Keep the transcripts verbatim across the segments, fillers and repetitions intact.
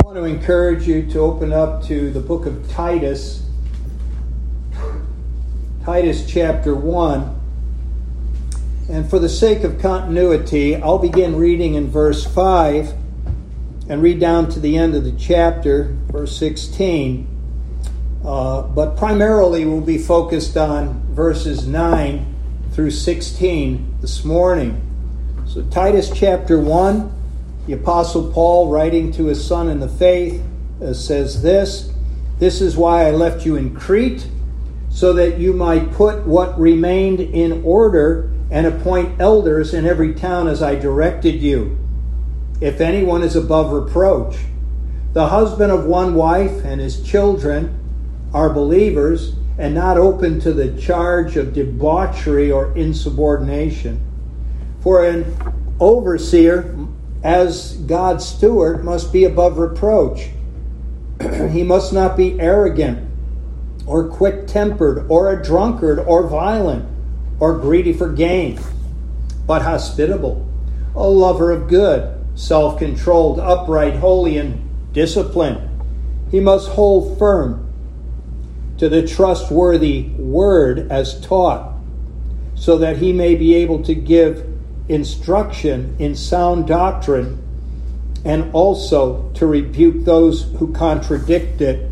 I want to encourage you to open up to the book of Titus, Titus chapter one. And for the sake of continuity, I'll begin reading in verse five and read down to the end of the chapter, verse sixteen. Uh, but primarily we'll be focused on verses nine through sixteen this morning. So Titus chapter one. The Apostle Paul, writing to his son in the faith, uh, says this, "This is why I left you in Crete, so that you might put what remained in order and appoint elders in every town as I directed you. If anyone is above reproach, the husband of one wife and his children are believers and not open to the charge of debauchery or insubordination. For an overseer, as God's steward, must be above reproach. He must not be arrogant or quick-tempered or a drunkard or violent or greedy for gain, but hospitable, a lover of good, self-controlled, upright, holy, and disciplined. He must hold firm to the trustworthy word as taught, so that he may be able to give instruction in sound doctrine, and also to rebuke those who contradict it.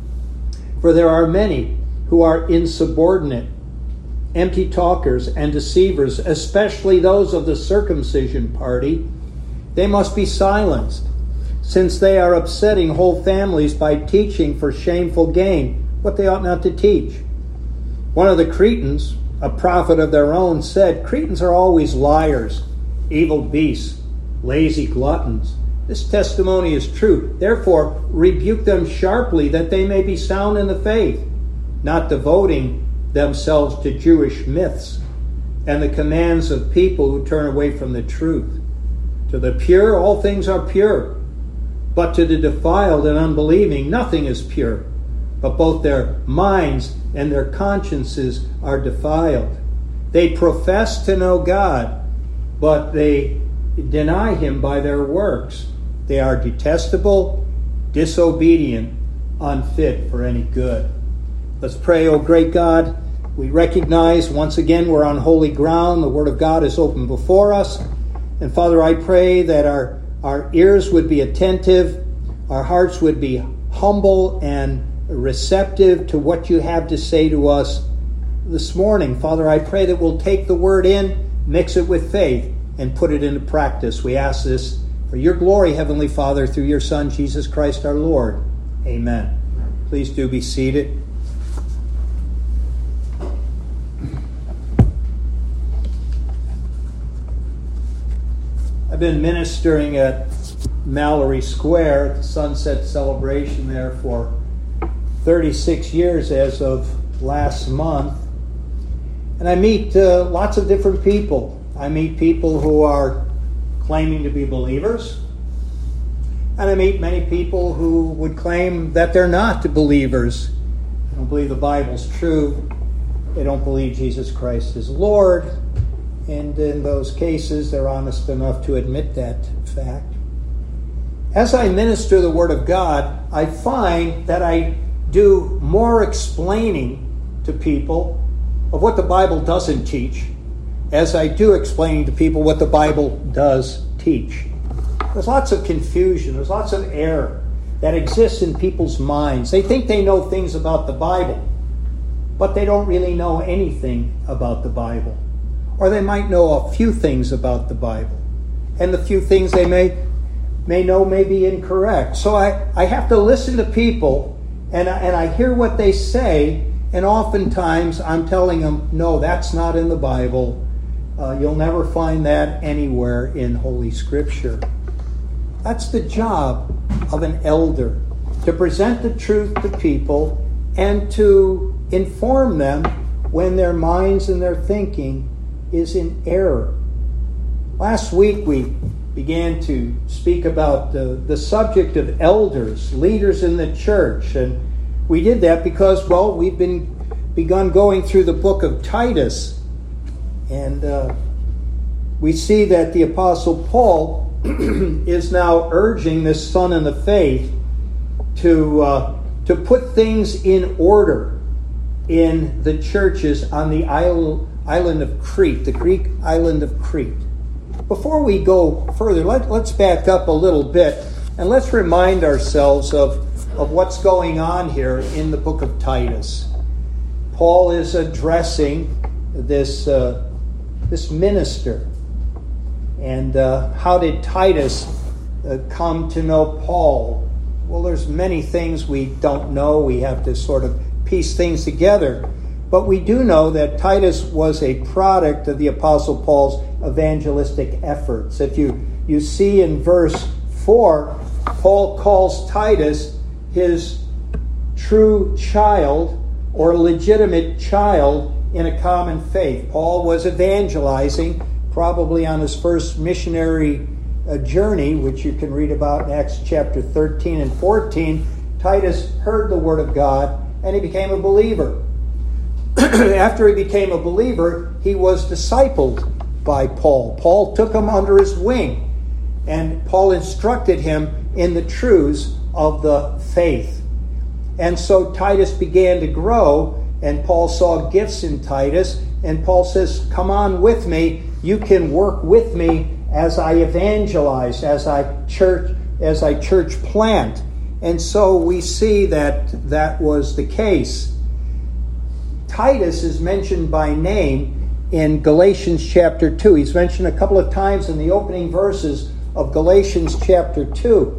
For there are many who are insubordinate, empty talkers, and deceivers, especially those of the circumcision party. They must be silenced, since they are upsetting whole families by teaching for shameful gain what they ought not to teach. One of the Cretans, a prophet of their own, said, 'Cretans are always liars, evil beasts, lazy gluttons.' This testimony is true. Therefore, rebuke them sharply, that they may be sound in the faith, not devoting themselves to Jewish myths and the commands of people who turn away from the truth. To the pure, all things are pure, but to the defiled and unbelieving, nothing is pure, but both their minds and their consciences are defiled. They profess to know God, but they deny him by their works. They are detestable, disobedient, unfit for any good." Let's pray. Oh great God, we recognize once again we're on holy ground. The Word of God is open before us. And Father, I pray that our, our ears would be attentive, our hearts would be humble and receptive to what you have to say to us this morning. Father, I pray that we'll take the word in, mix it with faith, and put it into practice. We ask this for your glory, Heavenly Father, through your Son, Jesus Christ our Lord. Amen. Please do be seated. I've been ministering at Mallory Square at the Sunset Celebration there for thirty-six years as of last month. And I meet uh, lots of different people. I meet people who are claiming to be believers. And I meet many people who would claim that they're not believers. They don't believe the Bible's true. They don't believe Jesus Christ is Lord. And in those cases, they're honest enough to admit that fact. As I minister the Word of God, I find that I do more explaining to people of what the Bible doesn't teach as I do explaining to people what the Bible does teach. There's lots of confusion, there's lots of error that exists in people's minds. They think they know things about the Bible, but they don't really know anything about the Bible. Or they might know a few things about the Bible, and the few things they may, may know may be incorrect. So I, I have to listen to people And I, and I hear what they say, and oftentimes I'm telling them, no, that's not in the Bible. Uh, you'll never find that anywhere in Holy Scripture. That's the job of an elder, to present the truth to people and to inform them when their minds and their thinking is in error. Last week we began to speak about the, the subject of elders, leaders in the church. And we did that because, well, we've been begun going through the book of Titus. And uh, we see that the Apostle Paul is now urging this son in the faith to uh, to put things in order in the churches on the isle, island of Crete, the Greek island of Crete. Before we go further, let, let's back up a little bit and let's remind ourselves of, of what's going on here in the book of Titus. Paul is addressing this, uh, this minister. And uh, how did Titus uh, come to know Paul? Well, there's many things we don't know. We have to sort of piece things together. But we do know that Titus was a product of the Apostle Paul's evangelistic efforts. If you, you see in verse four, Paul calls Titus his true child or legitimate child in a common faith. Paul was evangelizing, probably on his first missionary uh, journey, which you can read about in Acts chapter thirteen and fourteen. Titus heard the word of God and he became a believer. After he became a believer, he was discipled by Paul. Paul took him under his wing, and Paul instructed him in the truths of the faith. And so Titus began to grow, and Paul saw gifts in Titus, and Paul says, come on with me. You can work with me as I evangelize, as I church, as I church plant. And so we see that that was the case. Titus is mentioned by name in Galatians chapter two. He's mentioned a couple of times in the opening verses of Galatians chapter two.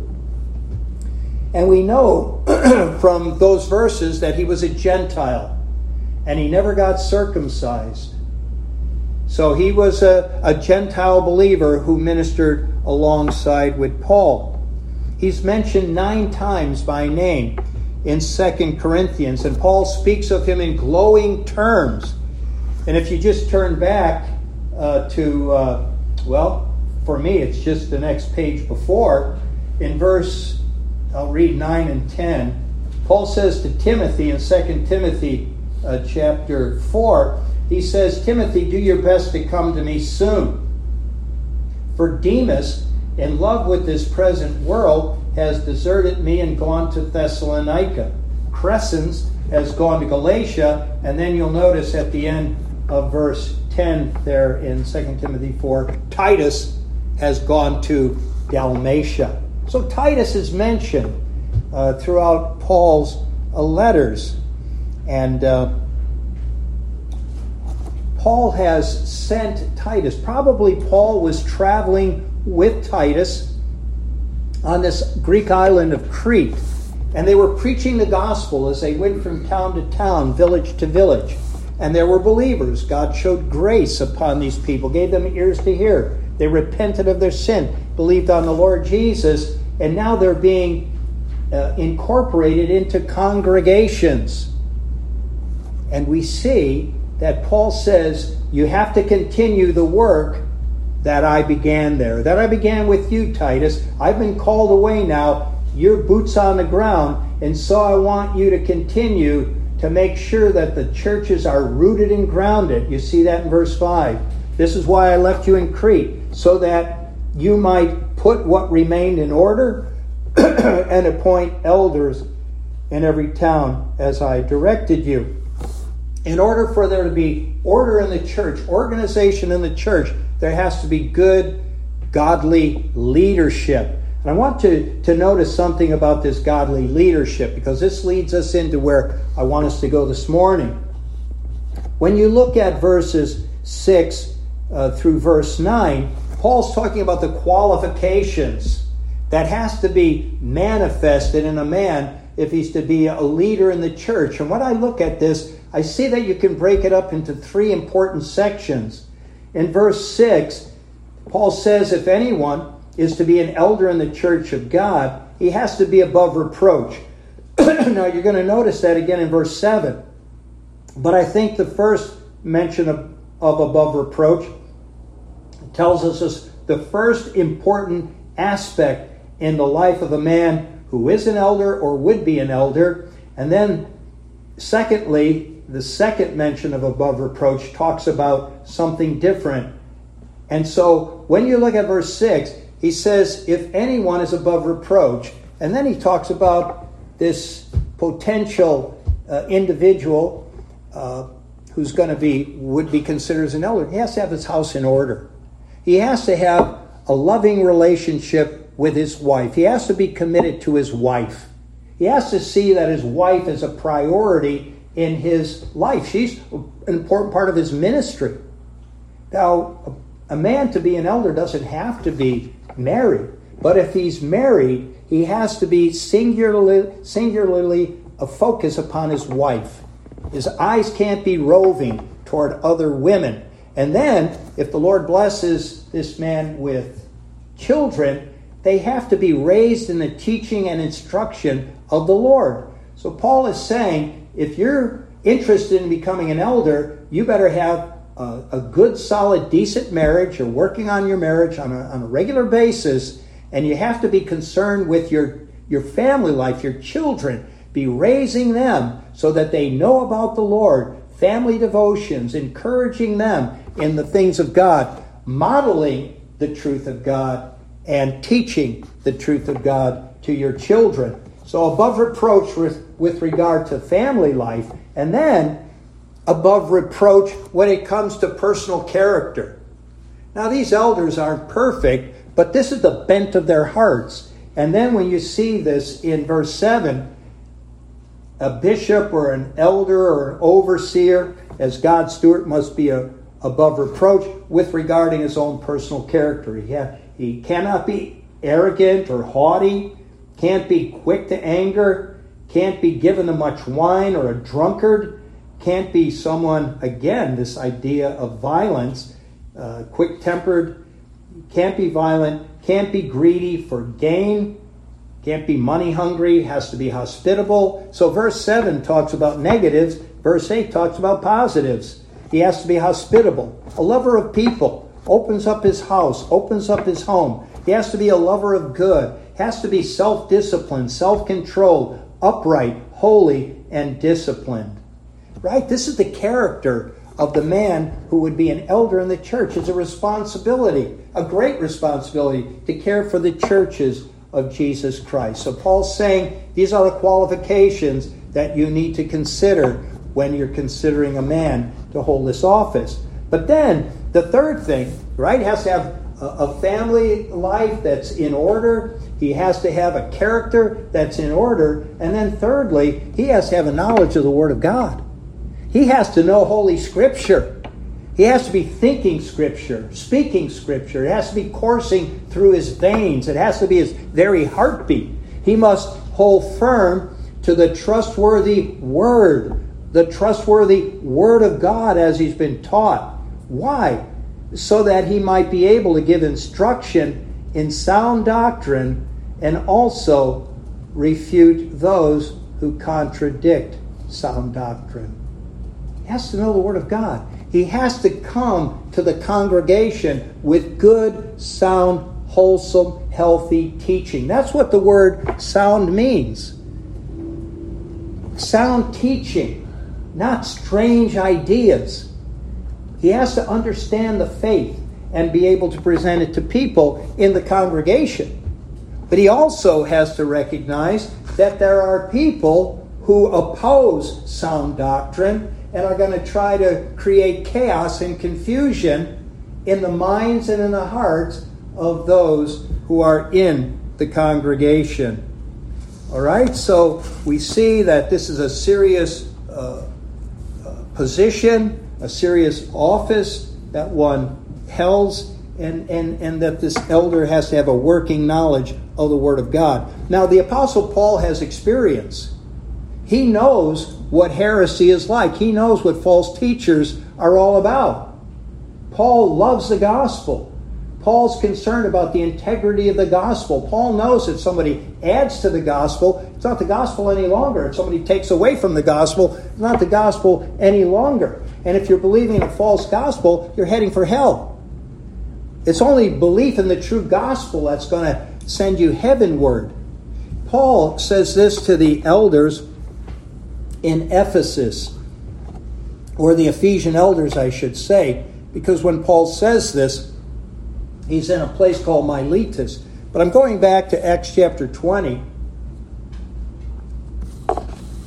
And we know from those verses that he was a Gentile and he never got circumcised. So he was a, a Gentile believer who ministered alongside with Paul. He's mentioned nine times by name in Second Corinthians, and Paul speaks of him in glowing terms. And if you just turn back uh, to, uh, well, for me, it's just the next page before, in verse, I'll read nine and ten, Paul says to Timothy in Second Timothy uh, chapter four, he says, Timothy, do your best to come to me soon. For Demas, in love with this present world, has deserted me and gone to Thessalonica. Crescens has gone to Galatia, and then you'll notice at the end of verse ten there in Second Timothy four, Titus has gone to Dalmatia. So Titus is mentioned uh, throughout Paul's uh, letters. And uh, Paul has sent Titus. Probably Paul was traveling with Titus on this Greek island of Crete. And they were preaching the gospel as they went from town to town, village to village. And there were believers. God showed grace upon these people, gave them ears to hear. They repented of their sin, believed on the Lord Jesus, and now they're being uh, incorporated into congregations. And we see that Paul says, you have to continue the work that I began there, that I began with you, Titus. I've been called away now. You're boots on the ground, and so I want you to continue to make sure that the churches are rooted and grounded. You see that in verse five. This is why I left you in Crete, so that you might put what remained in order and appoint elders in every town as I directed you. In order for there to be order in the church, organization in the church, there has to be good, godly leadership. And I want to, to notice something about this godly leadership, because this leads us into where I want us to go this morning. When you look at verses six uh, through verse nine, Paul's talking about the qualifications that has to be manifested in a man if he's to be a leader in the church. And when I look at this, I see that you can break it up into three important sections. In verse six, Paul says if anyone is to be an elder in the church of God, he has to be above reproach. Now you're going to notice that again in verse seven. But I think the first mention of, of above reproach tells us this, the first important aspect in the life of a man who is an elder or would be an elder. And then secondly, the second mention of above reproach talks about something different. And so when you look at verse six, he says, if anyone is above reproach, and then he talks about this potential uh, individual uh, who's going to be, would be considered as an elder, he has to have his house in order. He has to have a loving relationship with his wife. He has to be committed to his wife. He has to see that his wife is a priority in his life. She's an important part of his ministry. Now, a man to be an elder doesn't have to be married, but if he's married, he has to be singularly, singularly a focus upon his wife. His eyes can't be roving toward other women. And then, if the Lord blesses this man with children, they have to be raised in the teaching and instruction of the Lord. So Paul is saying, if you're interested in becoming an elder, you better have a, a good, solid, decent marriage. You're working on your marriage on a, on a regular basis, and you have to be concerned with your, your family life, your children. Be raising them so that they know about the Lord, family devotions, encouraging them in the things of God, modeling the truth of God, and teaching the truth of God to your children. So above reproach with, with regard to family life, and then above reproach when it comes to personal character. Now these elders aren't perfect, but this is the bent of their hearts. And then when you see this in verse seven, a bishop or an elder or an overseer, as God's steward, must be a, above reproach with regarding his own personal character. He, ha, he cannot be arrogant or haughty, can't be quick to anger, can't be given to much wine or a drunkard, can't be someone, again, this idea of violence, uh, quick-tempered, can't be violent, can't be greedy for gain, can't be money hungry, has to be hospitable. So verse seven talks about negatives, verse eight talks about positives. He has to be hospitable, a lover of people, opens up his house, opens up his home. He has to be a lover of good, has to be self-disciplined, self-controlled, upright, holy, and disciplined. Right? This is the character of the man who would be an elder in the church. It's a responsibility, a great responsibility, to care for the churches of Jesus Christ. So Paul's saying these are the qualifications that you need to consider when you're considering a man to hold this office. But then the third thing, right, has to have a, a family life that's in order. He has to have a character that's in order. And then thirdly, he has to have a knowledge of the Word of God. He has to know Holy Scripture. He has to be thinking Scripture, speaking Scripture. It has to be coursing through his veins. It has to be his very heartbeat. He must hold firm to the trustworthy Word, the trustworthy Word of God as he's been taught. Why? So that he might be able to give instruction in sound doctrine and also refute those who contradict sound doctrine. He has to know the Word of God. He has to come to the congregation with good, sound, wholesome, healthy teaching. That's what the word sound means. Sound teaching, not strange ideas. He has to understand the faith and be able to present it to people in the congregation. But he also has to recognize that there are people who oppose sound doctrine and are going to try to create chaos and confusion in the minds and in the hearts of those who are in the congregation. All right, so we see that this is a serious uh, uh, position, a serious office that one holds, and, and, and that this elder has to have a working knowledge of the Word of God. Now, the Apostle Paul has experience. He knows what heresy is like. He knows what false teachers are all about. Paul loves the gospel. Paul's concerned about the integrity of the gospel. Paul knows if somebody adds to the gospel, it's not the gospel any longer. If somebody takes away from the gospel, it's not the gospel any longer. And if you're believing a false gospel, you're heading for hell. It's only belief in the true gospel that's going to send you heavenward. Paul says this to the elders in Ephesus, or the Ephesian elders, I should say, because when Paul says this, he's in a place called Miletus. But I'm going back to Acts chapter twenty.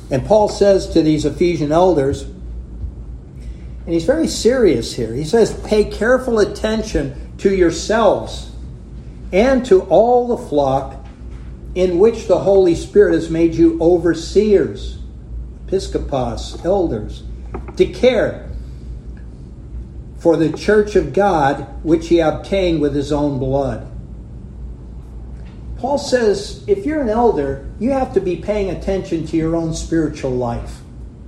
And Paul says to these Ephesian elders, and he's very serious here. He says, pay careful attention to yourselves and to all the flock in which the Holy Spirit has made you overseers, episkopos, elders, to care for the church of God, which he obtained with his own blood. Paul says, if you're an elder, you have to be paying attention to your own spiritual life.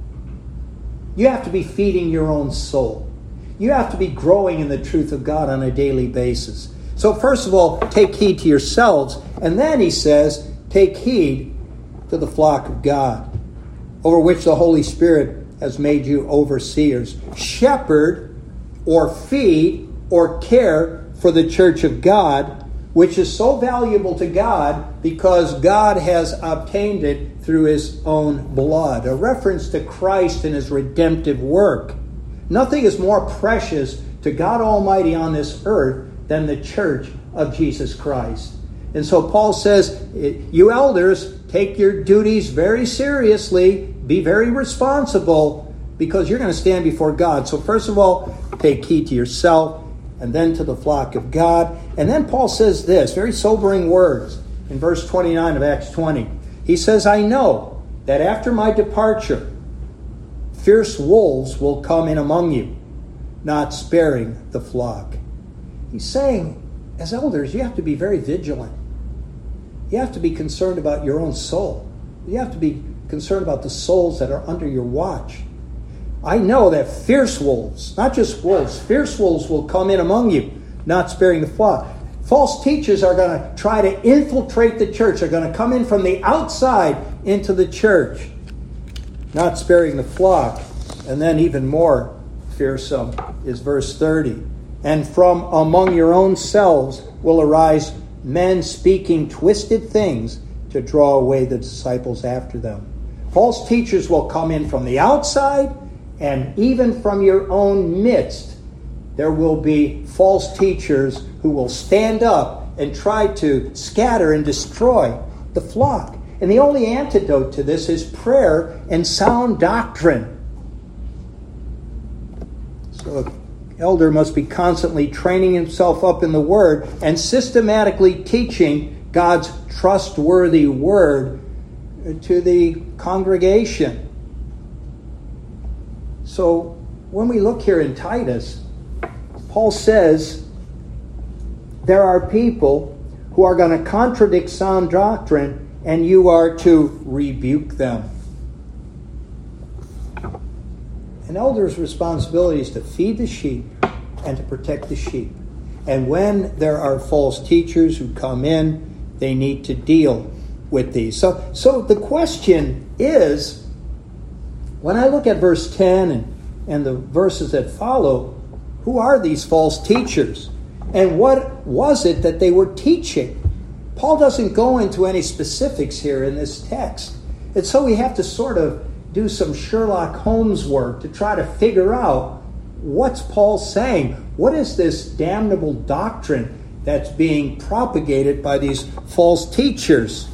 You have to be feeding your own soul. You have to be growing in the truth of God on a daily basis. So first of all, take heed to yourselves. And then he says, take heed to the flock of God, over which the Holy Spirit has made you overseers. Shepherd or feed or care for the church of God, which is so valuable to God because God has obtained it through his own blood. A reference to Christ and his redemptive work. Nothing is more precious to God Almighty on this earth than the church of Jesus Christ. And so Paul says, you elders, take your duties very seriously, be very responsible, because you're going to stand before God. So first of all, take heed to yourself, and then to the flock of God. And then Paul says this, very sobering words, in verse twenty-nine of Acts twenty. He says, I know that after my departure, fierce wolves will come in among you, not sparing the flock. He's saying, as elders, you have to be very vigilant. You have to be concerned about your own soul. You have to be concerned about the souls that are under your watch. I know that fierce wolves, not just wolves, fierce wolves will come in among you, not sparing the flock. False teachers are going to try to infiltrate the church. They're going to come in from the outside into the church, not sparing the flock. And then even more fearsome is verse thirty. And from among your own selves will arise men speaking twisted things to draw away the disciples after them. False teachers will come in from the outside, and even from your own midst, there will be false teachers who will stand up and try to scatter and destroy the flock. And the only antidote to this is prayer and sound doctrine. So an elder must be constantly training himself up in the Word and systematically teaching God's trustworthy Word to the congregation. So when we look here in Titus, Paul says there are people who are going to contradict sound doctrine, and you are to rebuke them. An elder's responsibility is to feed the sheep and to protect the sheep. And when there are false teachers who come in, they need to deal with these. So, so the question is, when I look at verse ten and, and the verses that follow, who are these false teachers? And what was it that they were teaching? Paul doesn't go into any specifics here in this text. And so we have to sort of do some Sherlock Holmes work to try to figure out, what's Paul saying? What is this damnable doctrine that's being propagated by these false teachers?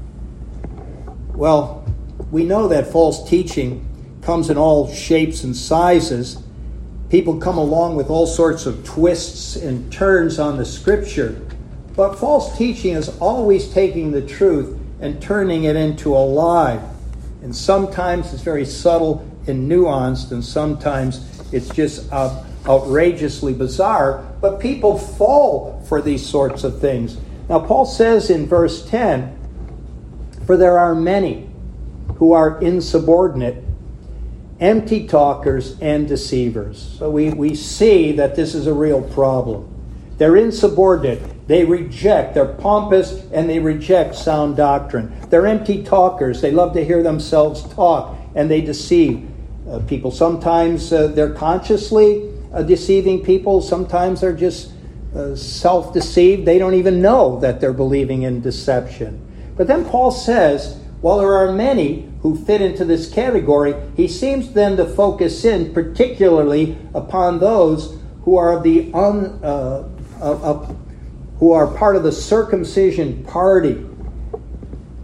Well, we know that false teaching comes in all shapes and sizes. People come along with all sorts of twists and turns on the Scripture. But false teaching is always taking the truth and turning it into a lie. And sometimes it's very subtle and nuanced, and sometimes it's just uh, outrageously bizarre. But people fall for these sorts of things. Now, Paul says in verse ten, for there are many who are insubordinate, empty talkers and deceivers. So we, we see that this is a real problem. They're insubordinate. They reject. They're pompous and they reject sound doctrine. They're empty talkers. They love to hear themselves talk, and they deceive uh, people. Sometimes uh, they're consciously uh, deceiving people. Sometimes they're just uh, self-deceived. They don't even know that they're believing in deception. But then Paul says, while there are many who fit into this category, he seems then to focus in particularly upon those who are of the un, uh, uh, uh, who are part of the circumcision party.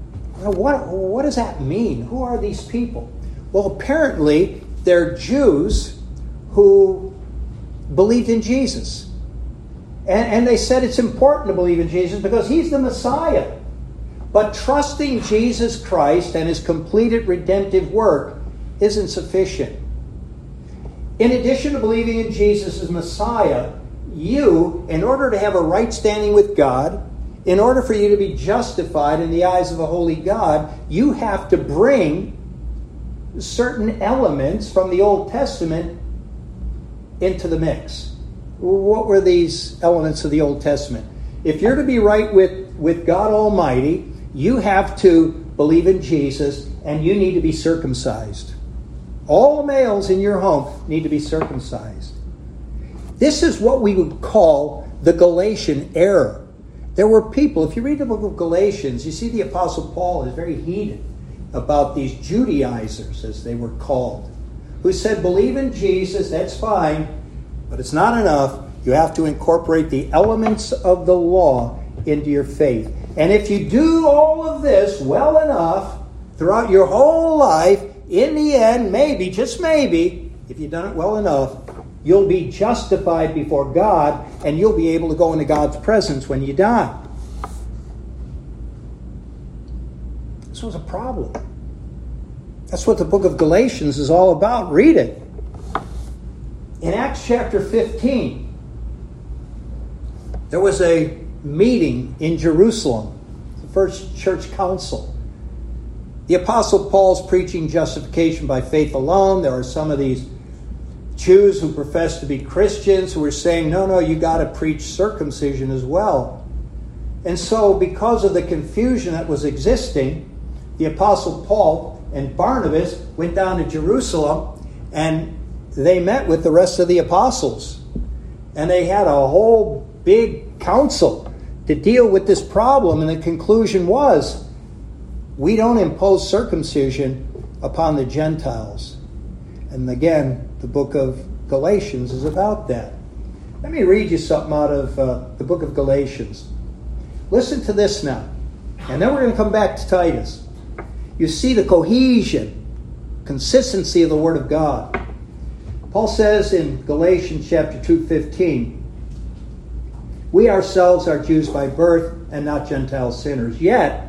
Now, what, what does that mean? Who are these people? Well, apparently, they're Jews who believed in Jesus. And, and they said it's important to believe in Jesus because he's the Messiah. But trusting Jesus Christ and his completed redemptive work isn't sufficient. In addition to believing in Jesus as Messiah, you, in order to have a right standing with God, in order for you to be justified in the eyes of a holy God, you have to bring certain elements from the Old Testament into the mix. What were these elements of the Old Testament? If you're to be right with, with God Almighty, you have to believe in Jesus and you need to be circumcised. All the males in your home need to be circumcised. This is what we would call the Galatian error. There were people, if you read the book of Galatians, you see the Apostle Paul is very heated about these Judaizers, as they were called, who said, believe in Jesus, that's fine, but it's not enough. You have to incorporate the elements of the law into your faith. And if you do all of this well enough throughout your whole life, in the end, maybe, just maybe, if you've done it well enough, you'll be justified before God, and you'll be able to go into God's presence when you die. This was a problem. That's what the book of Galatians is all about. Read it. In Acts chapter fifteen, there was a meeting in Jerusalem, the first church council. The Apostle Paul's preaching justification by faith alone. There are some of these Jews who profess to be Christians who are saying, no, no, you got to preach circumcision as well. And so because of the confusion that was existing, the Apostle Paul and Barnabas went down to Jerusalem and they met with the rest of the apostles. And they had a whole big council to deal with this problem. And the conclusion was, we don't impose circumcision upon the Gentiles. And again, the book of Galatians is about that. Let me read you something out of uh, the book of Galatians. Listen to this now. And then we're going to come back to Titus. You see the cohesion, consistency of the Word of God. Paul says in Galatians chapter two fifteen, we ourselves are Jews by birth and not Gentile sinners. Yet,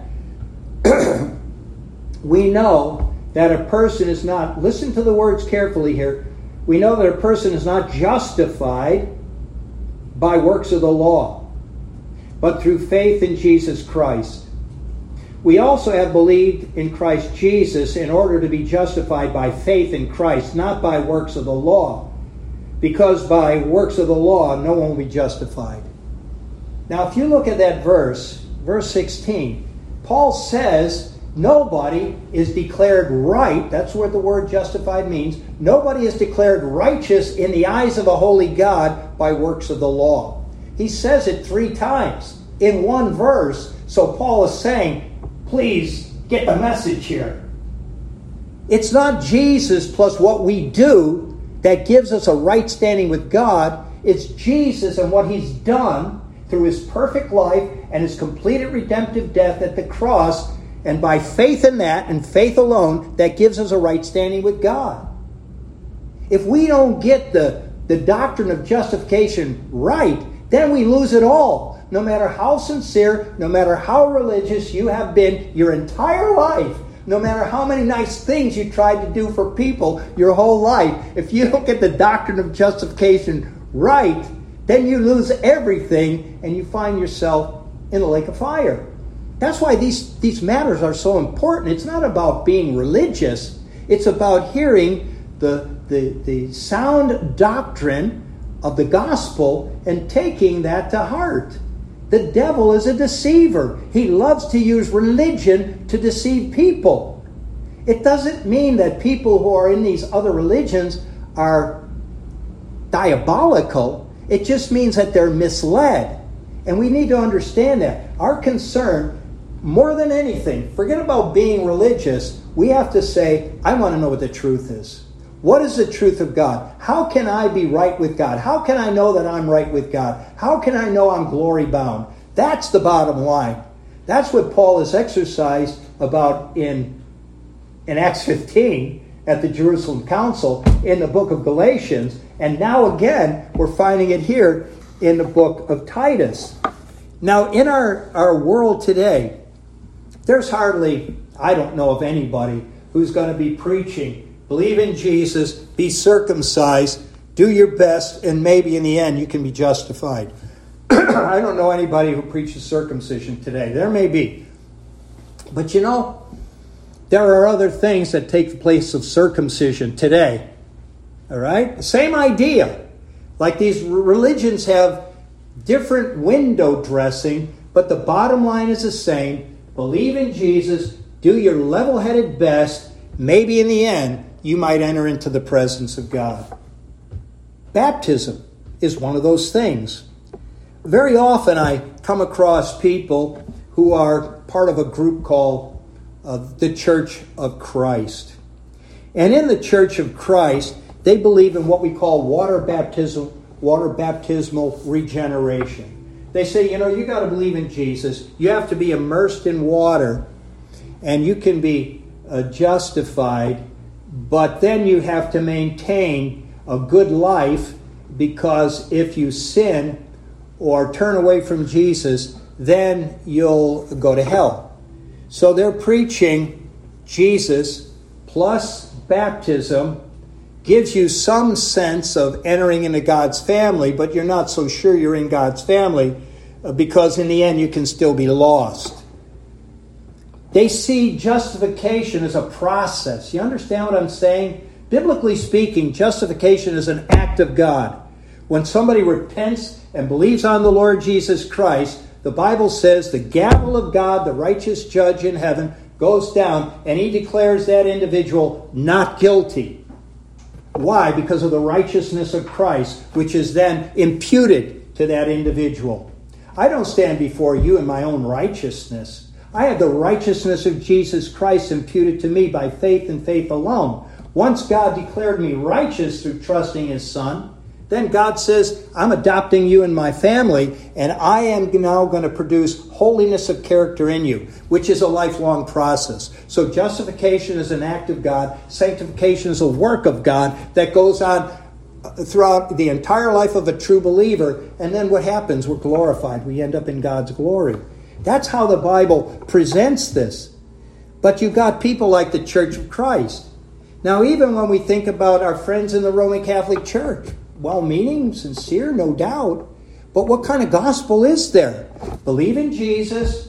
we know that a person is not, listen to the words carefully here, we know that a person is not justified by works of the law, but through faith in Jesus Christ. We also have believed in Christ Jesus in order to be justified by faith in Christ, not by works of the law, because by works of the law no one will be justified. Now, if you look at that verse, verse sixteen, Paul says nobody is declared right. That's what the word justified means. Nobody is declared righteous in the eyes of a holy God by works of the law. He says it three times in one verse. So Paul is saying, please get the message here. It's not Jesus plus what we do that gives us a right standing with God. It's Jesus and what he's done through his perfect life and his completed redemptive death at the cross. And by faith in that, and faith alone, that gives us a right standing with God. If we don't get the, the doctrine of justification right, then we lose it all. No matter how sincere, no matter how religious you have been your entire life, no matter how many nice things you tried to do for people your whole life, if you don't get the doctrine of justification right, then you lose everything and you find yourself in the lake of fire. That's why these, these matters are so important. It's not about being religious. It's about hearing the, the, the sound doctrine of the gospel and taking that to heart. The devil is a deceiver. He loves to use religion to deceive people. It doesn't mean that people who are in these other religions are diabolical. It just means that they're misled. And we need to understand that. Our concern, more than anything, forget about being religious. We have to say, I want to know what the truth is. What is the truth of God? How can I be right with God? How can I know that I'm right with God? How can I know I'm glory bound? That's the bottom line. That's what Paul has exercised about in, in Acts fifteen at the Jerusalem Council, in the book of Galatians, and now again we're finding it here in the book of Titus. Now in our, our world today, there's hardly, I don't know of anybody who's going to be preaching, believe in Jesus, be circumcised, do your best, and maybe in the end you can be justified. I don't know anybody who preaches circumcision today. There may be. But you know, there are other things that take the place of circumcision today. All right? Same idea. Like these religions have different window dressing, but the bottom line is the same. Believe in Jesus, do your level-headed best. Maybe in the end, you might enter into the presence of God. Baptism is one of those things. Very often I come across people who are part of a group called uh, the Church of Christ. And in the Church of Christ, they believe in what we call water baptism, water baptismal regeneration. They say, you know, you got to believe in Jesus. You have to be immersed in water, and you can be uh, justified, but then you have to maintain a good life, because if you sin or turn away from Jesus, then you'll go to hell. So they're preaching Jesus plus baptism gives you some sense of entering into God's family, but you're not so sure you're in God's family, because in the end you can still be lost. They see justification as a process. You understand what I'm saying? Biblically speaking, justification is an act of God. When somebody repents and believes on the Lord Jesus Christ, the Bible says the gavel of God, the righteous judge in heaven, goes down and he declares that individual not guilty. Why? Because of the righteousness of Christ, which is then imputed to that individual. I don't stand before you in my own righteousness. I have the righteousness of Jesus Christ imputed to me by faith and faith alone. Once God declared me righteous through trusting His Son, then God says, I'm adopting you in my family, and I am now going to produce holiness of character in you, which is a lifelong process. So justification is an act of God. Sanctification is a work of God that goes on throughout the entire life of a true believer. And then what happens? We're glorified. We end up in God's glory. That's how the Bible presents this. But you've got people like the Church of Christ. Now, even when we think about our friends in the Roman Catholic Church, well-meaning, sincere, no doubt. But what kind of gospel is there? Believe in Jesus,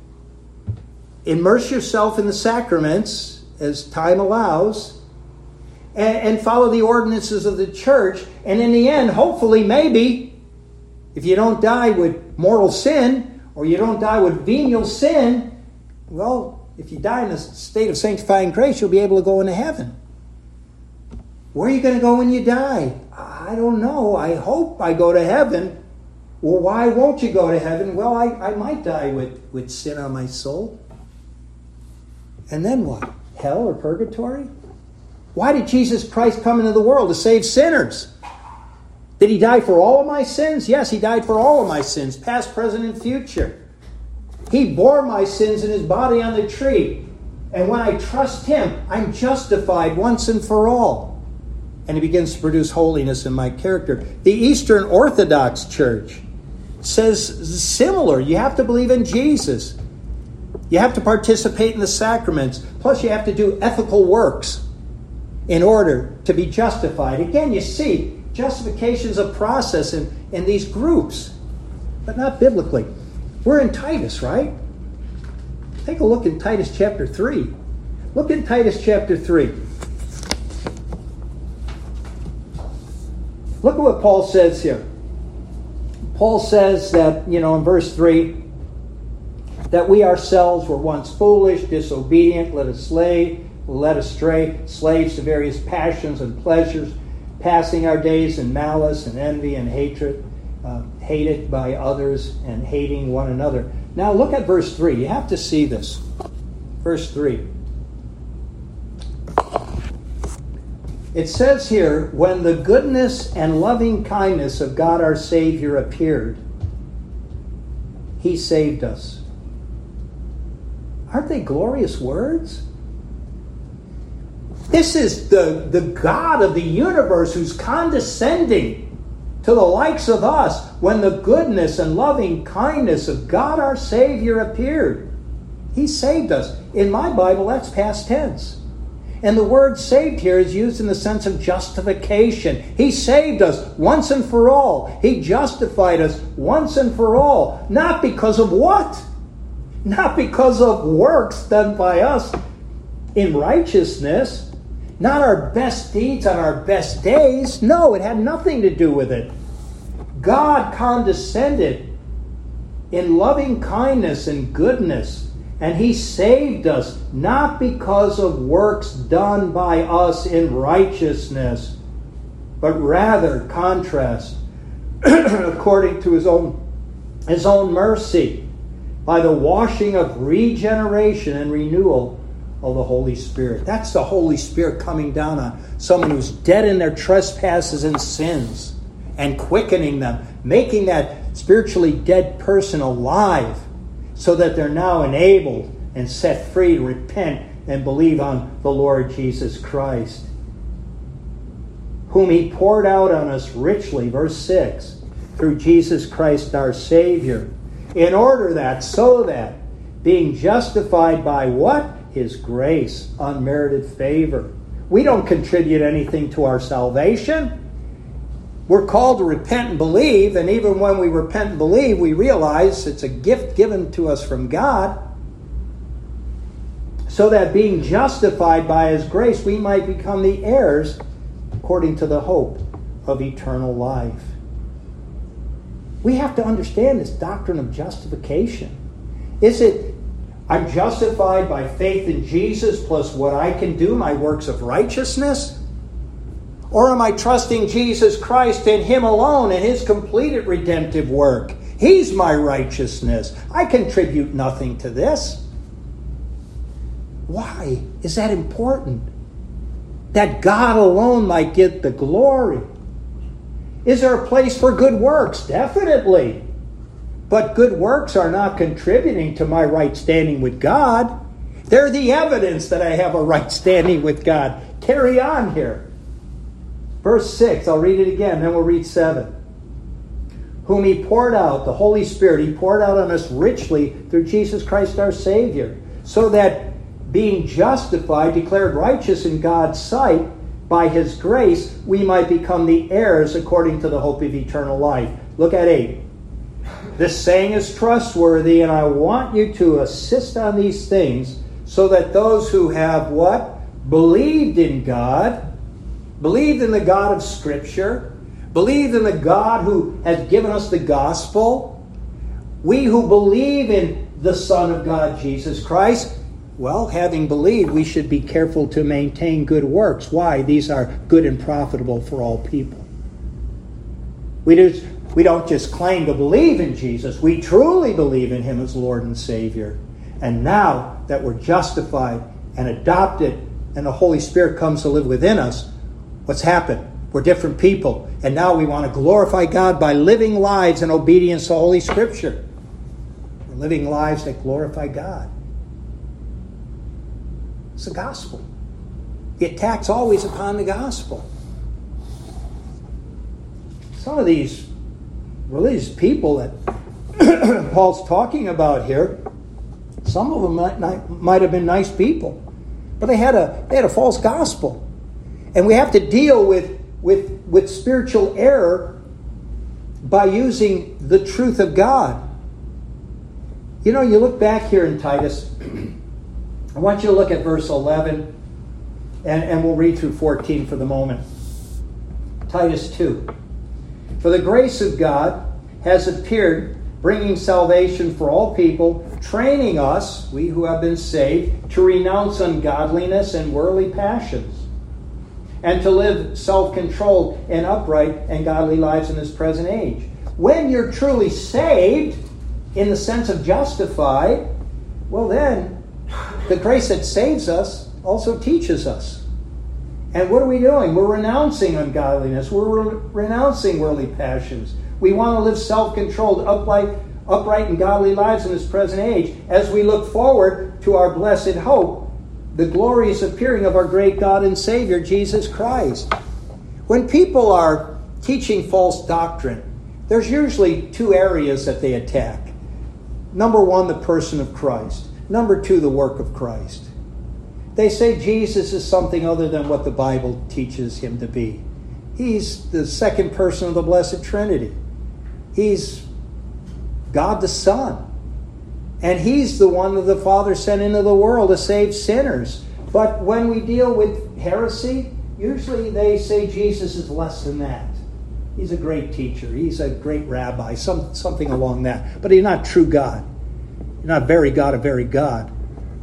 immerse yourself in the sacraments as time allows, and, and follow the ordinances of the church. And in the end, hopefully, maybe, if you don't die with mortal sin, or you don't die with venial sin, well, if you die in a state of sanctifying grace, you'll be able to go into heaven. Where are you going to go when you die? I don't know. I hope I go to heaven. Well, why won't you go to heaven? Well, I, I might die with, with sin on my soul. And then what? Hell or purgatory? Why did Jesus Christ come into the world? To save sinners. Did He die for all of my sins? Yes, He died for all of my sins, past, present, and future. He bore my sins in His body on the tree. And when I trust Him, I'm justified once and for all. And He begins to produce holiness in my character. The Eastern Orthodox Church says similar. You have to believe in Jesus. You have to participate in the sacraments. Plus you have to do ethical works in order to be justified. Again, you see, justification is a process in, in these groups, but not biblically. We're in Titus, right? Take a look in Titus chapter three. Look in Titus chapter three. Look at what Paul says here. Paul says that, you know, in verse three, that we ourselves were once foolish, disobedient, led astray, led astray, slaves to various passions and pleasures, passing our days in malice and envy and hatred, uh, hated by others and hating one another. Now look at verse three. You have to see this. Verse three. It says here, when the goodness and loving kindness of God our Savior appeared, He saved us. Aren't they glorious words? This is the, the God of the universe who's condescending to the likes of us when the goodness and loving kindness of God our Savior appeared. He saved us. In my Bible, that's past tense. And the word saved here is used in the sense of justification. He saved us once and for all. He justified us once and for all. Not because of what? Not because of works done by us in righteousness. Not our best deeds on our best days. No, it had nothing to do with it. God condescended in loving kindness and goodness, and He saved us not because of works done by us in righteousness, but rather, contrast, according to His own, His own mercy, by the washing of regeneration and renewal of the Holy Spirit. That's the Holy Spirit coming down on someone who's dead in their trespasses and sins and quickening them, making that spiritually dead person alive so that they're now enabled and set free to repent and believe on the Lord Jesus Christ, whom He poured out on us richly, verse six, through Jesus Christ our Savior, in order that, so that, being justified by what? His grace, unmerited favor. We don't contribute anything to our salvation. We're called to repent and believe, and even when we repent and believe, we realize it's a gift given to us from God, so that being justified by His grace, we might become the heirs according to the hope of eternal life. We have to understand this doctrine of justification. Is it I'm justified by faith in Jesus plus what I can do, my works of righteousness? Or am I trusting Jesus Christ and Him alone and His completed redemptive work? He's my righteousness. I contribute nothing to this. Why is that important? That God alone might get the glory. Is there a place for good works? Definitely. But good works are not contributing to my right standing with God. They're the evidence that I have a right standing with God. Carry on here. Verse six, I'll read it again, then we'll read seven. Whom He poured out, the Holy Spirit, He poured out on us richly through Jesus Christ our Savior, so that being justified, declared righteous in God's sight, by His grace, we might become the heirs according to the hope of eternal life. Look at eight. This saying is trustworthy, and I want you to assist on these things, so that those who have what? Believed in God, believed in the God of Scripture, believed in the God who has given us the gospel, we who believe in the Son of God, Jesus Christ, well, having believed, we should be careful to maintain good works. Why? These are good and profitable for all people. We just, we don't just claim to believe in Jesus. We truly believe in Him as Lord and Savior. And now that we're justified and adopted and the Holy Spirit comes to live within us, what's happened? We're different people. And now we want to glorify God by living lives in obedience to Holy Scripture. We're living lives that glorify God. It's the gospel. The attack's always upon the gospel. Some of these religious people that Paul's talking about here, some of them might, not, might have been nice people, but they had a they had a false gospel, and we have to deal with with with spiritual error by using the truth of God. You know, you look back here in Titus. I want you to look at verse eleven, and, and we'll read through fourteen for the moment. Titus two. For the grace of God has appeared, bringing salvation for all people, training us, we who have been saved, to renounce ungodliness and worldly passions, and to live self-controlled and upright and godly lives in this present age. When you're truly saved, in the sense of justified, well then, the grace that saves us also teaches us. And what are we doing? We're renouncing ungodliness. We're re- renouncing worldly passions. We want to live self-controlled, upright, upright and godly lives in this present age as we look forward to our blessed hope, the glorious appearing of our great God and Savior, Jesus Christ. When people are teaching false doctrine, there's usually two areas that they attack. Number one, the person of Christ. Number two, the work of Christ. They say Jesus is something other than what the Bible teaches him to be. He's the second person of the Blessed Trinity. He's God the Son. And he's the one that the Father sent into the world to save sinners. But when we deal with heresy, usually they say Jesus is less than that. He's a great teacher. He's a great rabbi, some, something along that. But he's not true God. He's not very God, a very God.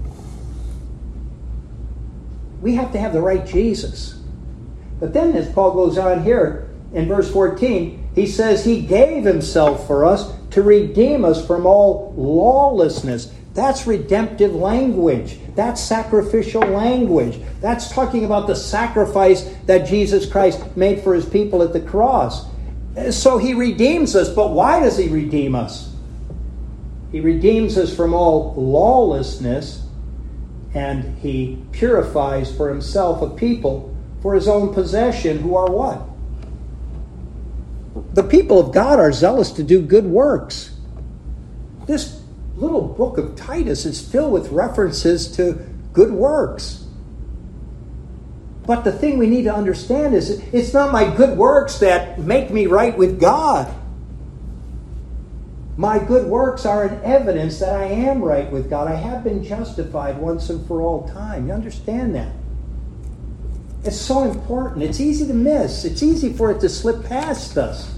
We have to have the right Jesus. But then as Paul goes on here in verse fourteen, he says he gave himself for us to redeem us from all lawlessness. That's redemptive language. That's sacrificial language. That's talking about the sacrifice that Jesus Christ made for his people at the cross. So he redeems us, but why does he redeem us? He redeems us from all lawlessness, and he purifies for himself a people for his own possession who are what? The people of God are zealous to do good works. This little book of Titus is filled with references to good works. But the thing we need to understand is it's not my good works that make me right with God. My good works are an evidence that I am right with God. I have been justified once and for all time. You understand that? It's so important. It's easy to miss. It's easy for it to slip past us.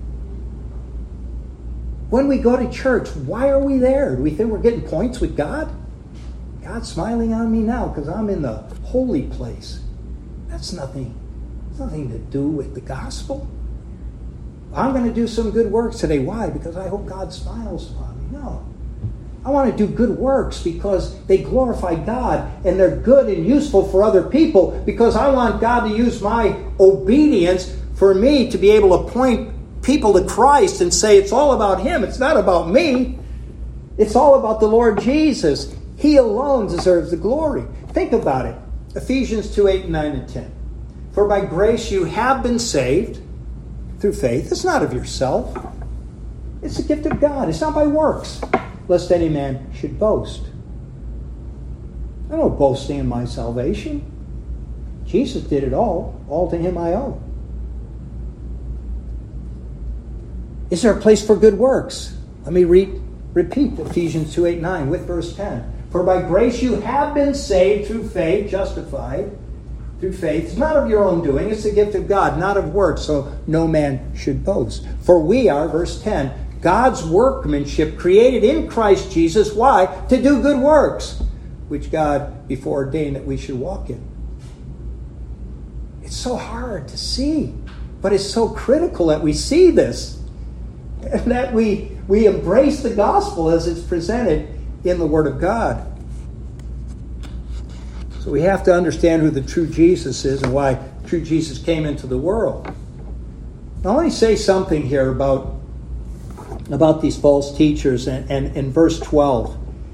When we go to church, why are we there? Do we think we're getting points with God? God's smiling on me now because I'm in the holy place. That's nothing, nothing to do with the gospel. I'm going to do some good works today. Why? Because I hope God smiles upon me. No. I want to do good works because they glorify God and they're good and useful for other people, because I want God to use my obedience for me to be able to point people to Christ and say it's all about him. It's not about me. It's all about the Lord Jesus. He alone deserves the glory. Think about it. Ephesians two, eight, nine, and ten. For by grace you have been saved through faith. It's not of yourself. It's a gift of God. It's not by works, lest any man should boast. I don't boasting in my salvation. Jesus did it all. All to him I owe. Is there a place for good works? Let me read, repeat Ephesians two, eight, nine with verse ten. For by grace you have been saved through faith, justified through faith. It's not of your own doing. It's the gift of God, not of works, so no man should boast. For we are, verse ten, God's workmanship created in Christ Jesus. Why? To do good works, which God before ordained that we should walk in. It's so hard to see, but it's so critical that we see this. And that we, we embrace the gospel as it's presented in the Word of God. So we have to understand who the true Jesus is and why true Jesus came into the world. Now let me say something here about, about these false teachers and, and in verse twelve.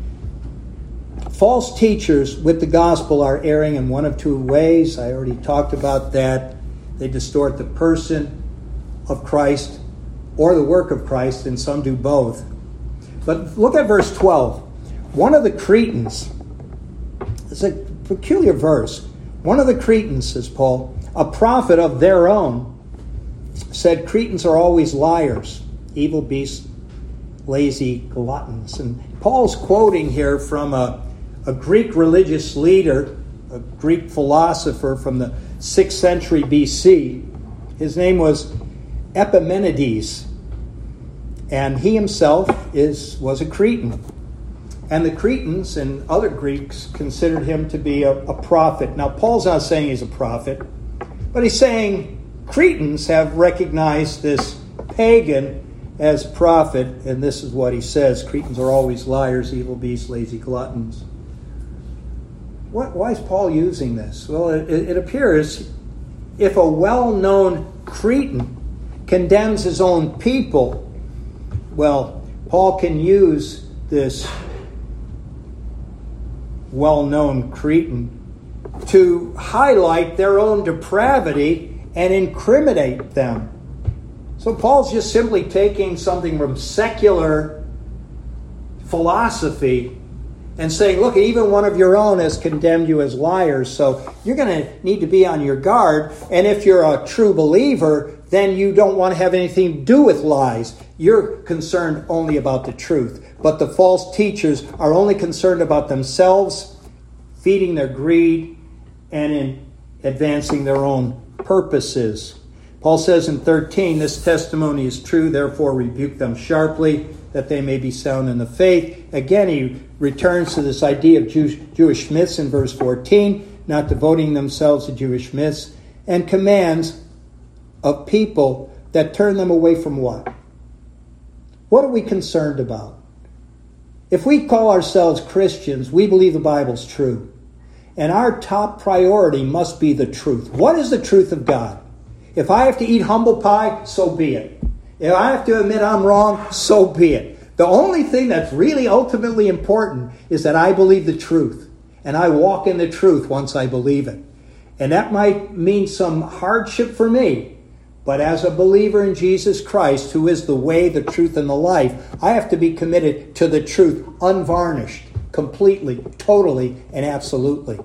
False teachers with the gospel are erring in one of two ways. I already talked about that. They distort the person of Christ or the work of Christ, and some do both. But look at verse twelve. One of the Cretans, it's a peculiar verse. One of the Cretans, says Paul, a prophet of their own, said Cretans are always liars, evil beasts, lazy gluttons. And Paul's quoting here from a, a Greek religious leader, a Greek philosopher from the sixth century B C. His name was Epimenides, and he himself is was a Cretan. And the Cretans and other Greeks considered him to be a, a prophet. Now, Paul's not saying he's a prophet, but he's saying Cretans have recognized this pagan as prophet, and this is what he says. Cretans are always liars, evil beasts, lazy gluttons. What, why is Paul using this? Well, it, it appears if a well-known Cretan condemns his own people, well, Paul can use this well-known Cretan, to highlight their own depravity and incriminate them. So Paul's just simply taking something from secular philosophy and saying, look, even one of your own has condemned you as liars, so you're going to need to be on your guard. And if you're a true believer, then you don't want to have anything to do with lies. You're concerned only about the truth. But the false teachers are only concerned about themselves, feeding their greed, and in advancing their own purposes. Paul says in thirteen, this testimony is true, therefore rebuke them sharply, that they may be sound in the faith. Again, he returns to this idea of Jew, Jewish myths in verse fourteen, not devoting themselves to Jewish myths, and commands of people that turn them away from what? What are we concerned about? If we call ourselves Christians, we believe the Bible's true. And our top priority must be the truth. What is the truth of God? If I have to eat humble pie, so be it. If I have to admit I'm wrong, so be it. The only thing that's really ultimately important is that I believe the truth. And I walk in the truth once I believe it. And that might mean some hardship for me. But as a believer in Jesus Christ, who is the way, the truth, and the life, I have to be committed to the truth, unvarnished, completely, totally, and absolutely.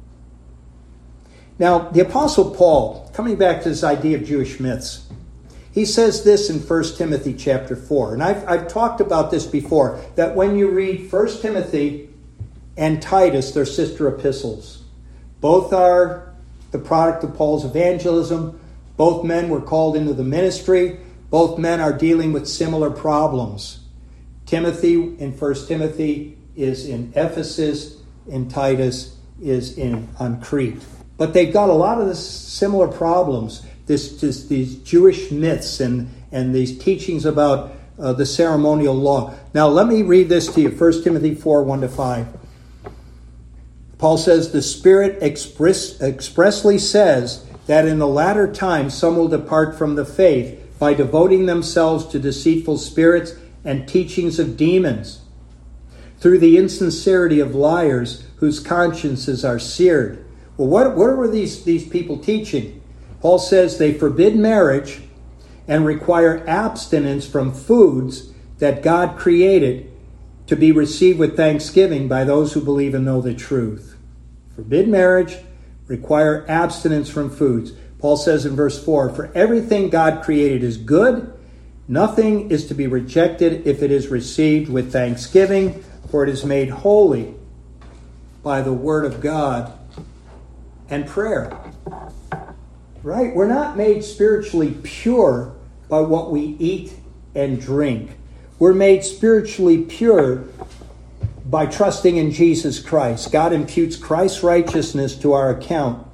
Now, the Apostle Paul, coming back to this idea of Jewish myths, he says this in First Timothy chapter four. And I've, I've talked about this before, that when you read First Timothy and Titus, they're sister epistles. Both are the product of Paul's evangelism. Both men were called into the ministry. Both men are dealing with similar problems. Timothy in First Timothy is in Ephesus, and Titus is in on Crete. But they've got a lot of the similar problems, this, this, these Jewish myths and, and these teachings about uh, the ceremonial law. Now, let me read this to you, First Timothy four, one to five. Paul says, the Spirit express, expressly says that in the latter times some will depart from the faith by devoting themselves to deceitful spirits and teachings of demons, through the insincerity of liars whose consciences are seared. Well, what, what were these, these people teaching? Paul says they forbid marriage and require abstinence from foods that God created to be received with thanksgiving by those who believe and know the truth. Forbid marriage, require abstinence from foods. Paul says in verse four, for everything God created is good. Nothing is to be rejected if it is received with thanksgiving, for it is made holy by the word of God and prayer. Right? We're not made spiritually pure by what we eat and drink. We're made spiritually pure by trusting in Jesus Christ. God imputes Christ's righteousness to our account.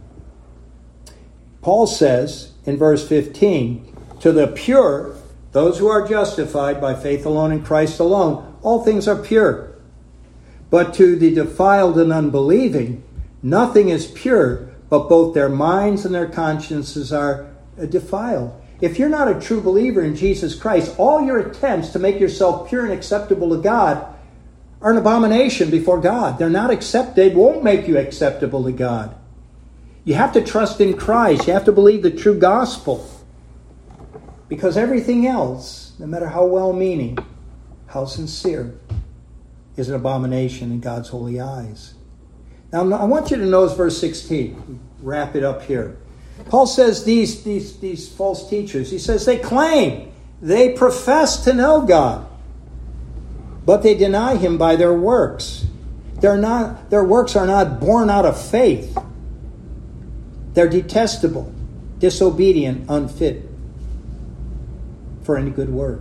Paul says in verse fifteen, to the pure, those who are justified by faith alone in Christ alone, all things are pure. But to the defiled and unbelieving, nothing is pure, but both their minds and their consciences are defiled. If you're not a true believer in Jesus Christ, all your attempts to make yourself pure and acceptable to God are an abomination before God. They're not accepted. They won't make you acceptable to God. You have to trust in Christ. You have to believe the true gospel. Because everything else, no matter how well-meaning, how sincere, is an abomination in God's holy eyes. Now, I want you to notice verse sixteen. Wrap it up here. Paul says these, these, these false teachers, he says they claim, they profess to know God, but they deny him by their works. They're not, their works are not born out of faith. They're detestable, disobedient, unfit for any good work.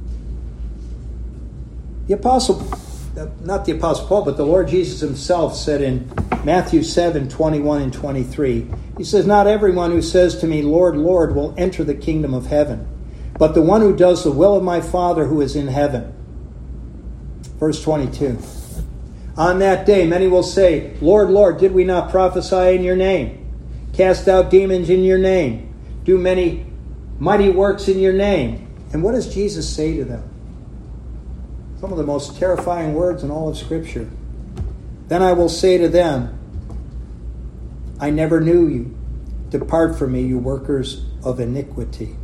The apostle, not the apostle Paul, but the Lord Jesus himself said in Matthew seven, twenty-one and twenty-three, he says, not everyone who says to me, Lord, Lord, will enter the kingdom of heaven, but the one who does the will of my Father who is in heaven. Verse twenty-two, on that day many will say, Lord, Lord, did we not prophesy in your name, cast out demons in your name, do many mighty works in your name? And what does Jesus say to them? Some of the most terrifying words in all of Scripture. Then I will say to them, I never knew you. Depart from me, you workers of iniquity.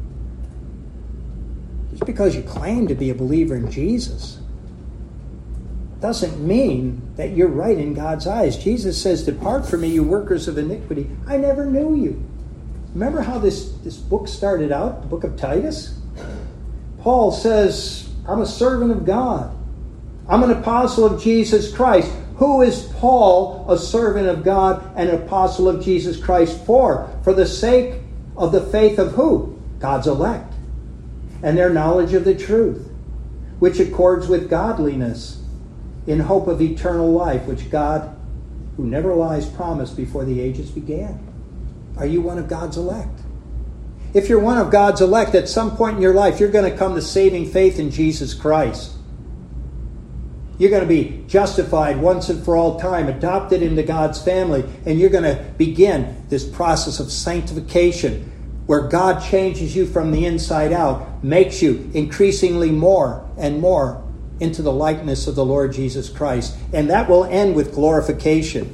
Just because you claim to be a believer in Jesus doesn't mean that you're right in God's eyes. Jesus says, depart from me, you workers of iniquity. I never knew you. Remember how this, this book started out, the book of Titus? Paul says, I'm a servant of God. I'm an apostle of Jesus Christ. Who is Paul, a servant of God and an apostle of Jesus Christ for? For the sake of the faith of who? God's elect. And their knowledge of the truth, which accords with godliness, in hope of eternal life, which God, who never lies, promised before the ages began. Are you one of God's elect? If you're one of God's elect, at some point in your life, you're going to come to saving faith in Jesus Christ. You're going to be justified once and for all time, adopted into God's family, and you're going to begin this process of sanctification where God changes you from the inside out, makes you increasingly more and more into the likeness of the Lord Jesus Christ. And that will end with glorification.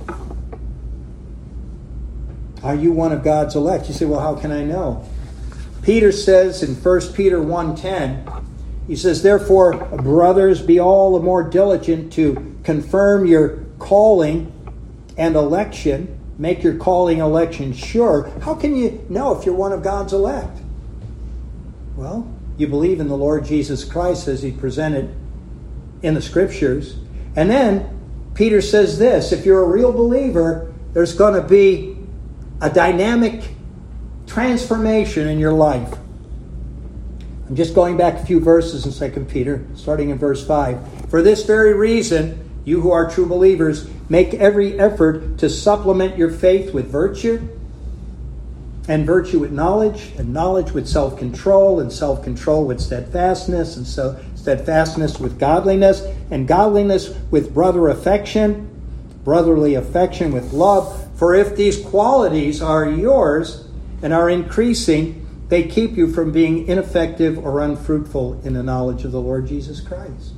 Are you one of God's elect? You say, well, how can I know? Peter says in First Peter one ten, he says, therefore, brothers, be all the more diligent to confirm your calling and election. Make your calling election sure. How can you know if you're one of God's elect? Well, you believe in the Lord Jesus Christ as he presented in the Scriptures. And then Peter says this, if you're a real believer, there's going to be a dynamic transformation in your life. I'm just going back a few verses in Second Peter, starting in verse five. For this very reason, you who are true believers, make every effort to supplement your faith with virtue, and virtue with knowledge, and knowledge with self-control, and self-control with steadfastness, and so steadfastness with godliness, and godliness with brother affection, brotherly affection with love. For if these qualities are yours and are increasing, they keep you from being ineffective or unfruitful in the knowledge of the Lord Jesus Christ.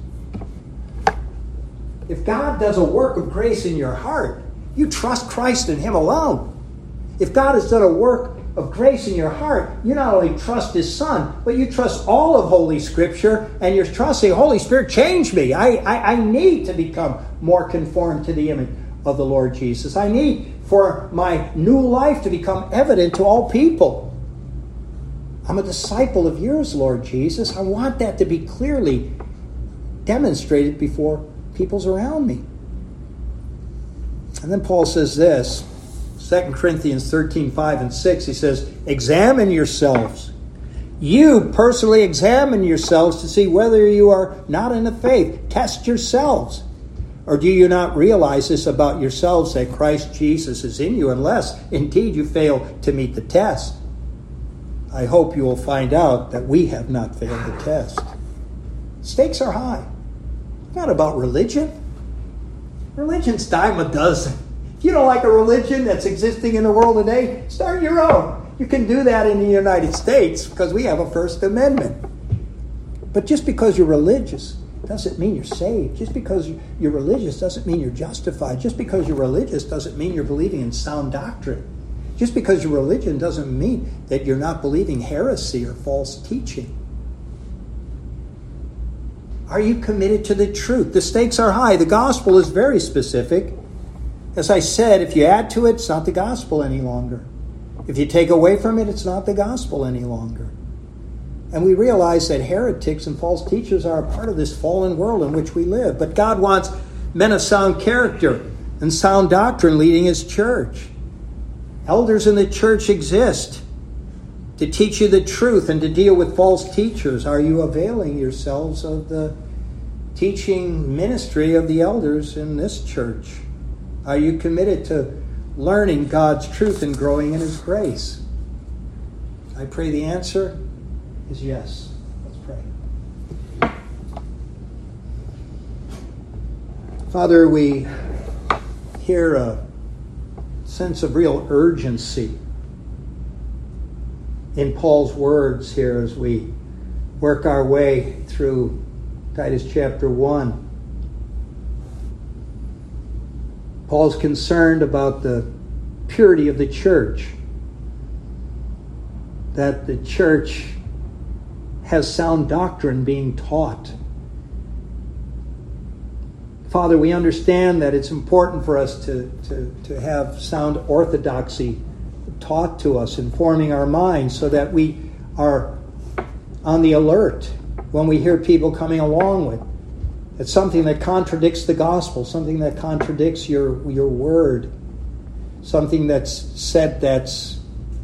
If God does a work of grace in your heart, you trust Christ and him alone. If God has done a work of grace in your heart, you not only trust his Son, but you trust all of Holy Scripture, and you're trusting, Holy Spirit, change me. I, I, I need to become more conformed to the image of the Lord Jesus. I need for my new life to become evident to all people. I'm a disciple of yours, Lord Jesus. I want that to be clearly demonstrated before people's around me. And then Paul says this, Second Corinthians thirteen, five and six, he says, examine yourselves. You personally examine yourselves to see whether you are not in the faith. Test yourselves. Or do you not realize this about yourselves, that Christ Jesus is in you, unless indeed you fail to meet the test? I hope you will find out that we have not failed the test. Stakes are high. It's not about religion. Religion's dime a dozen. If you don't like a religion that's existing in the world today, start your own. You can do that in the United States because we have a First Amendment. But just because you're religious doesn't mean you're saved. Just because you're religious doesn't mean you're justified. Just because you're religious doesn't mean you're believing in sound doctrine. Just because you're religion doesn't mean that you're not believing heresy or false teaching. Are you committed to the truth? The stakes are high. The gospel is very specific. As I said, if you add to it, it's not the gospel any longer. If you take away from it, it's not the gospel any longer. And we realize that heretics and false teachers are a part of this fallen world in which we live. But God wants men of sound character and sound doctrine leading his church. Elders in the church exist to teach you the truth and to deal with false teachers. Are you availing yourselves of the teaching ministry of the elders in this church? Are you committed to learning God's truth and growing in his grace? I pray the answer is yes. Let's pray. Father, we hear a sense of real urgency in Paul's words here as we work our way through Titus chapter one. Paul's concerned about the purity of the church, that the church has sound doctrine being taught. Father, we understand that it's important for us to, to, to have sound orthodoxy taught to us, informing our minds so that we are on the alert when we hear people coming along with it's something that contradicts the gospel, something that contradicts your, your word, something that's said that's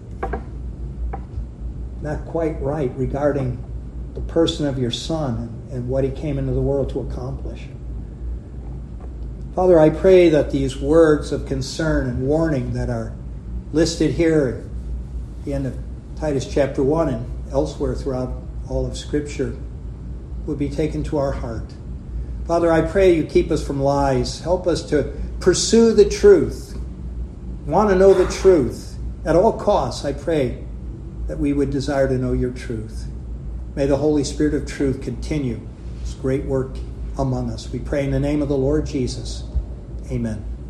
not quite right regarding the person of your Son and, and what he came into the world to accomplish. Father, I pray that these words of concern and warning that are listed here at the end of Titus chapter one and elsewhere throughout all of Scripture would be taken to our heart. Father, I pray you keep us from lies. Help us to pursue the truth. Want to know the truth. At all costs, I pray that we would desire to know your truth. May the Holy Spirit of truth continue his great work among us. We pray in the name of the Lord Jesus. Amen.